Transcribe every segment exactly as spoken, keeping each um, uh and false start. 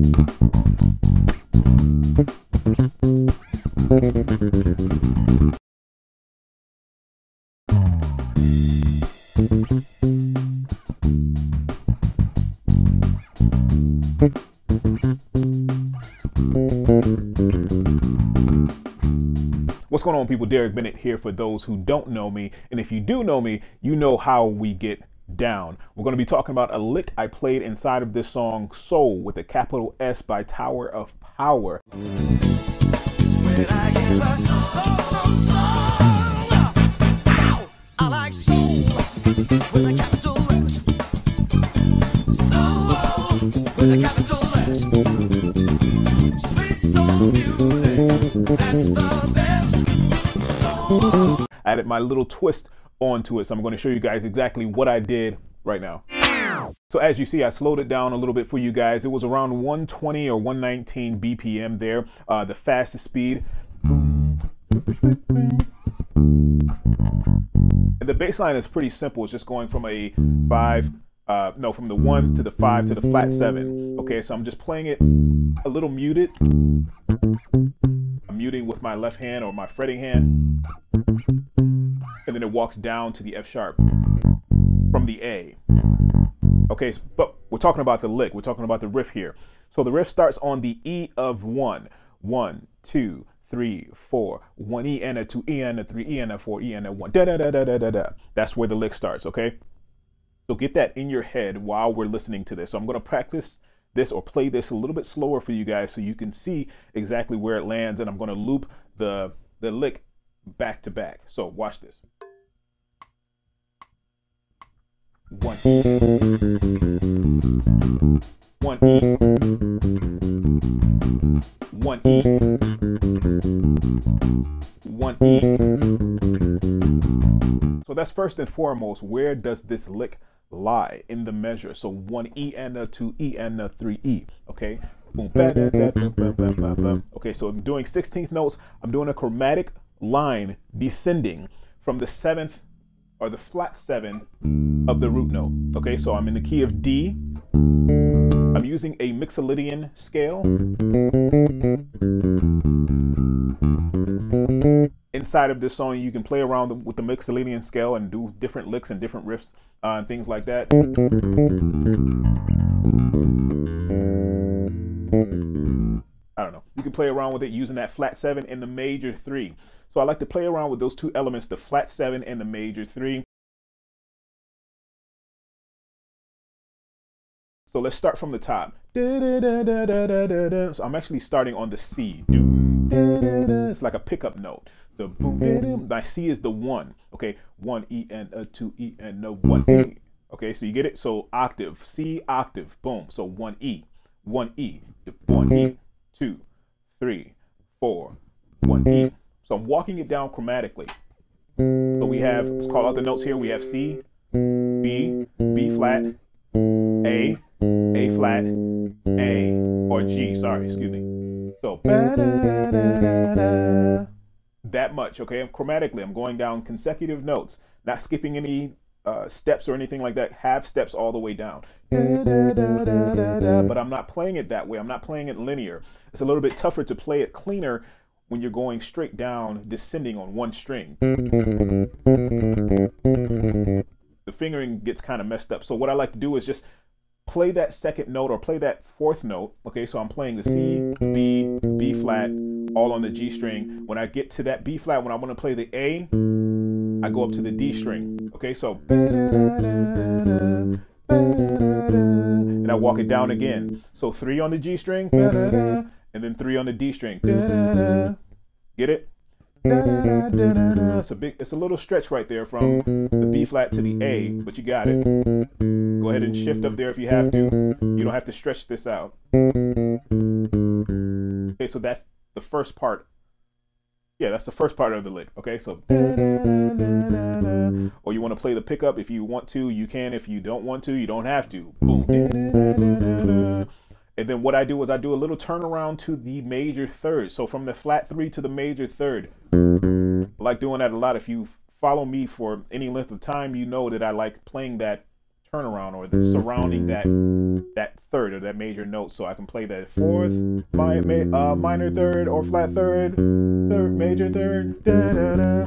What's going on, people? Derek Bennett here for those who don't know me. And if you do know me, you know how we get down. We're going to be talking about a lick I played inside of this song, Soul, with a capital S by Tower of Power. I like soul with a capital S. Soul with a capital S. Sweet soul music, that's the best. Soul. I added my little twist onto it, so I'm going to show you guys exactly what I did right now. So as you see, I slowed it down a little bit for you guys. It was around one twenty or one nineteen B P M there, uh, the fastest speed. And the bass line is pretty simple. It's just going from a five, uh, no, from the one to the five to the flat seven. Okay, so I'm just playing it a little muted. I'm muting with my left hand or my fretting hand. And then it walks down to the F sharp from the A. Okay, but we're talking about the lick. We're talking about the riff here. So the riff starts on the E of one. One, two, three, four. One E and a two E and a three E and a four E and a one. Da da da da da da da. That's where the lick starts. Okay. So get that in your head while we're listening to this. So I'm going to practice this or play this a little bit slower for you guys so you can see exactly where it lands. And I'm going to loop the the lick back to back. So watch this. One E, one E, one E, one E. So that's first and foremost, where does this lick lie in the measure? So one E and a two E and a three E. Okay. Boom, ba, da, da, boom, bum, bum, bum, bum. Okay. So I'm doing sixteenth notes. I'm doing a chromatic line descending from the seventh or the flat seven of the root note. Okay, so I'm in the key of D. I'm using a Mixolydian scale. Inside of this song, you can play around with the Mixolydian scale and do different licks and different riffs uh, and things like that. I don't know. You can play around with it using that flat seven and the major three. So I like to play around with those two elements, the flat seven and the major three. So let's start from the top. So I'm actually starting on the C. It's like a pickup note. So my C is the one. Okay, one E and a two E and a one E. Okay, so you get it? So octave, C octave, boom. So one E, one E, one E, two, three, four, one E. So I'm walking it down chromatically. So we have, let's call out the notes here. We have C, B, B flat, A, A flat, A, or G, sorry, excuse me. So that much, okay? Chromatically, I'm going down consecutive notes, not skipping any uh, steps or anything like that, half steps all the way down. But I'm not playing it that way. I'm not playing it linear. It's a little bit tougher to play it cleaner when you're going straight down, descending on one string. The fingering gets kind of messed up. So what I like to do is just play that second note or play that fourth note. Okay, so I'm playing the C, B, B flat, all on the G string. When I get to that B flat, when I want to play the A, I go up to the D string. Okay, so and I walk it down again. So three on the G string, and then three on the D string. Get it? It's a big, it's a little stretch right there from the B flat to the A, but you got it. Go ahead and shift up there if you have to. You don't have to stretch this out. Okay, so that's the first part. Yeah, that's the first part of the lick. Okay, so or you want to play the pickup if you want to, you can. If you don't want to, you don't have to. Boom. And then what I do is I do a little turnaround to the major third. So from the flat three to the major third. I like doing that a lot. If you follow me for any length of time, you know that I like playing that turnaround or the surrounding that that third or that major note, so I can play that fourth, mi ma uh, minor third or flat third, third major third. Da, da, da.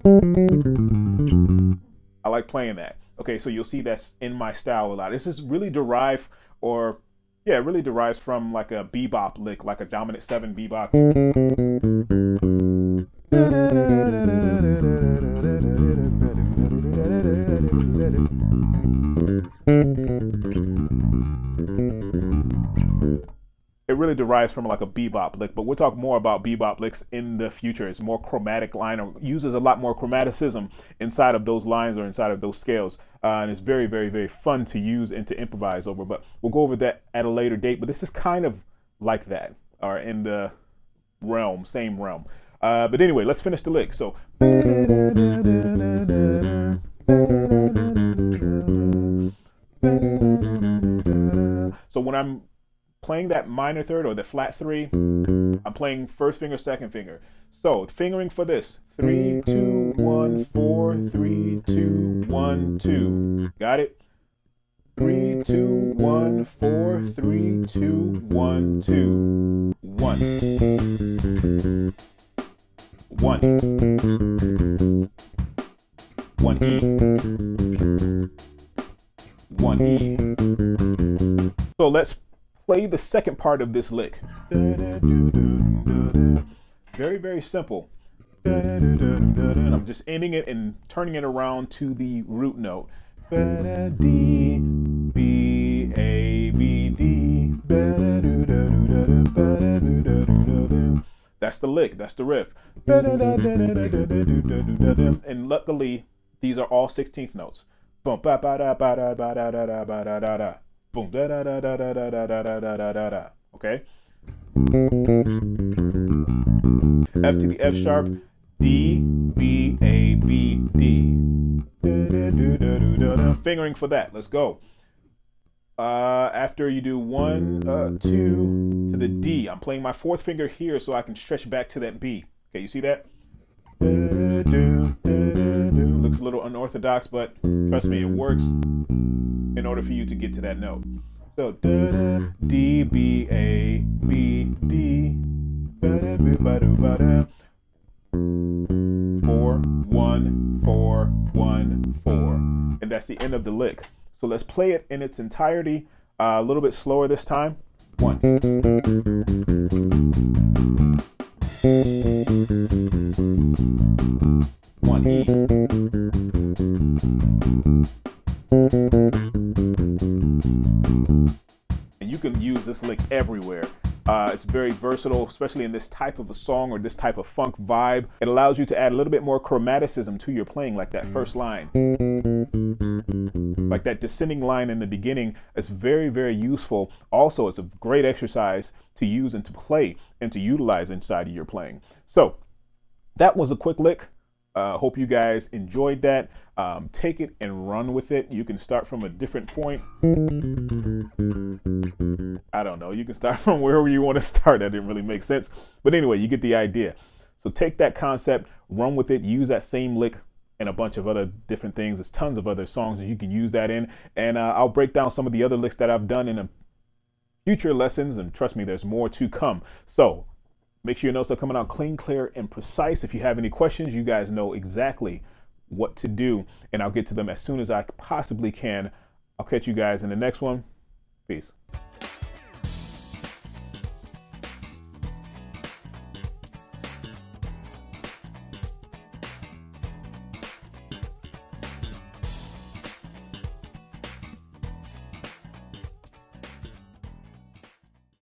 I like playing that. Okay, so you'll see that's in my style a lot. This is really derived, or yeah, it really derives from like a bebop lick, like a dominant seven bebop. It really derives from like a bebop lick, but we'll talk more about bebop licks in the future. It's more chromatic line, or uses a lot more chromaticism inside of those lines or inside of those scales. Uh, and it's very, very, very fun to use and to improvise over, but we'll go over that at a later date. But this is kind of like that, or in the realm, same realm. Uh, but anyway, let's finish the lick. So. So when I'm playing that minor third or the flat three, I'm playing first finger, second finger. So fingering for this, three, two, one, four, three, two, one, two. Got it? Three, two, one, four, three, two, one, two. One. One. One E. One E. So let's play the second part of this lick. Very, very simple. And I'm just ending it and turning it around to the root note. D, B, A, B, D. That's the lick, that's the riff. And luckily, these are all sixteenth notes. Boom, ba ba da ba da ba da da da ba da da da. Boom, da da da da da da da da da da da da. Okay. F to the F sharp, D, B, A, B, D. Fingering for that. Let's go. Uh, after you do one, uh, two to the D, I'm playing my fourth finger here so I can stretch back to that B. Okay, you see that? Looks a little unorthodox, but trust me, it works in order for you to get to that note. So D, B, A, B, D. Four, one, four, one, four. And that's the end of the lick. So let's play it in its entirety, uh, a little bit slower this time. One. One E. And you can use this lick everywhere. Uh, it's very versatile, especially in this type of a song or this type of funk vibe. It allows you to add a little bit more chromaticism to your playing, like that first line. Like that descending line in the beginning is very, very useful. Also, it's a great exercise to use and to play and to utilize inside of your playing. So that was a quick lick. Uh, hope you guys enjoyed that. Um, take it and run with it. You can start from a different point. I don't know. You can start from wherever you want to start. That didn't really make sense. But anyway, you get the idea. So take that concept, run with it, use that same lick and a bunch of other different things. There's tons of other songs that you can use that in. And uh, I'll break down some of the other licks that I've done in a future lessons. And trust me, there's more to come. So make sure your notes are coming out clean, clear, and precise. If you have any questions, you guys know exactly what to do, and I'll get to them as soon as I possibly can. I'll catch you guys in the next one. Peace.